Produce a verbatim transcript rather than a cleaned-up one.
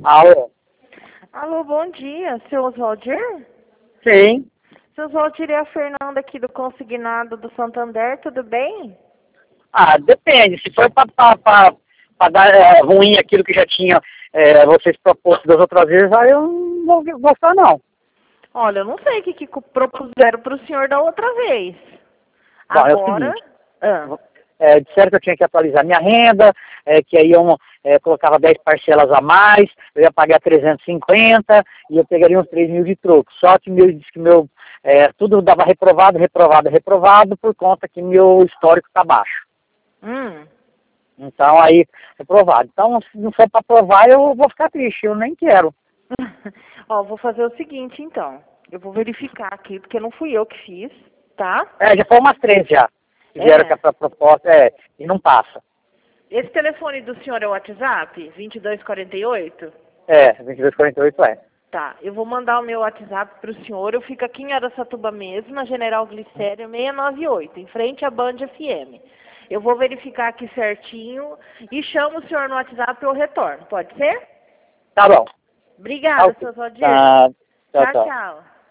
Alô? Alô, bom dia, seu Oswaldir? Sim. Seu Oswaldir, é a Fernanda aqui do Consignado do Santander, tudo bem? Ah, depende. Se for para dar é, ruim aquilo que já tinha é, vocês proposto das outras vezes, aí eu não vou gostar, não. Olha, eu não sei o que, que propuseram para o senhor da outra vez. Bom, é o Agora... seguinte. Ah. É, disseram que eu tinha que atualizar minha renda, é, que aí eu é, colocava dez parcelas a mais, eu ia pagar trezentos e cinquenta e eu pegaria uns três mil de troco. Só que meu, disse que meu, é, tudo dava reprovado, reprovado, reprovado, por conta que meu histórico está baixo. Hum. Então aí, reprovado. Então, se não for para provar, eu vou ficar triste, eu nem quero. Ó, vou fazer o seguinte, então. Eu vou verificar aqui, porque não fui eu que fiz, tá? É, já foi umas três já. Que vieram com É. essa proposta, é, e não passa. Esse telefone do senhor é o WhatsApp? vinte e dois quarenta e oito? É, vinte e dois quarenta e oito é. Tá, eu vou mandar o meu WhatsApp para o senhor. Eu fico aqui em Araçatuba mesmo, na General Glicério seiscentos e noventa e oito, em frente à Band F M. Eu vou verificar aqui certinho e chamo o senhor no WhatsApp e eu retorno. Pode ser? Tá bom. Obrigada, Tá, seu Oswaldir. tá, tchau, Tchau, tchau. tchau.